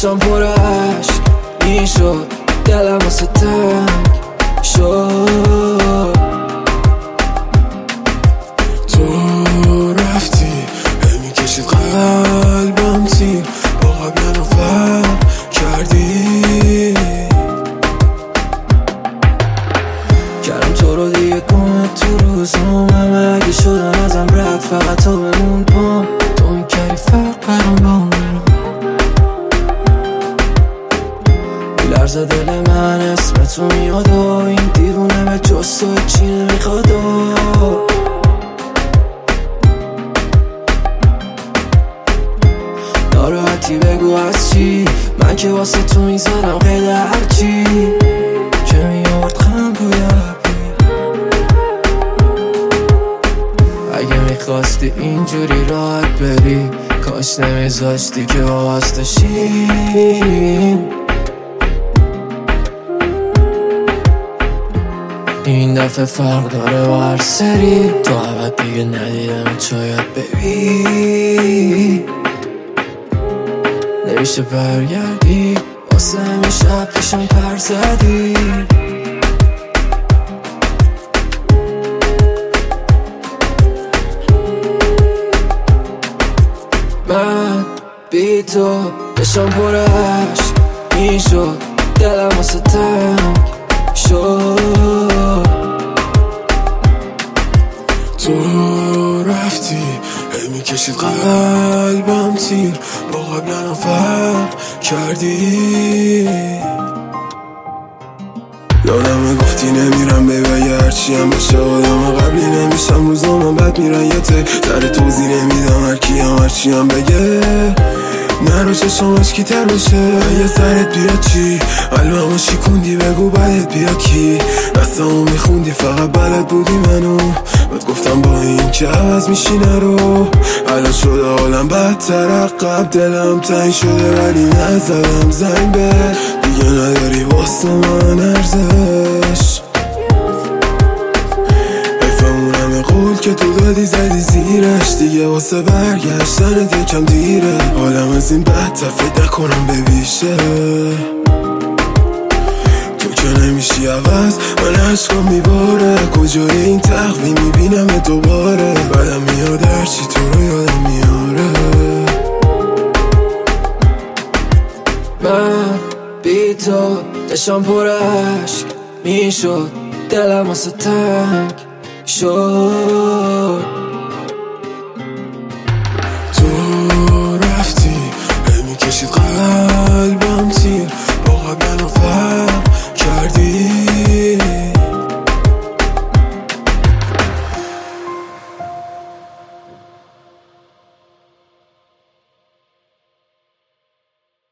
دشتم پر عشق میشد، دلم واسه تنگ شد. تو رفتی هی میکشید قلبم تیر، با قبلنو فرق کردی. کردم تو رو دیگه گم تو روزامم، اگه شدم ازم رد فقط تو بمون پام. تو میکردی فرق برام با اون لرزه دل من، اسم تو میاد و این دیوونه به جز تو چی نمیخواد. ناراحتی بگو از چی، من که واسه تو میزنم قید هرچی که میارد خم بوید. اگه میخواستی اینجوری راحت بری، کاش نمیذاشتی که واسه شیم. این دفعه فرق داره با هر سری، تو عبد دیگه ندیدم شاید ببین. نمیشه برگردی، واسه همه شب پیشم پر زدی. من بی تو دشتم پر عشق میشد، دلم واسه تنگ شد. تو رفتی هی میکشید قلبم تیر، با قبلنو فرق کردی. یادمه گفتی نمیرم ببایی هرچی هم باشه، آدم قبلی نمیشم، روزام بد میرن یه تی سر توضیح نمیدم، هرکی هم هرچی هم بگه نرو چشمش کی تر بشه. یه سرت بیاد چی قلبمو شیکوندی، بگو بدت بیا کی دستمو میخوندی، فقط بلد بودی منو بهت گفتم با این که عوض میشی نرو. الان شده حالم بدتر عقب، دلم تنگ شده ولی نزدم زنگ بهت، دیگه نداری واسه من ارزش. بفهمونم قول که تو دادی زدی زیرش، دیگه واسه برگشتنت یکم دیره. حالم از این بدتر فکر نکنم ببیشه، تو که نمیشی عوض من عشقم میباره. کجای این تقویم میبینم دوباره، بعدم میاد هرچی تو رو یادم میاره. من بی تو دشتم پر عشق میشد، دلم واسه تنگ شد.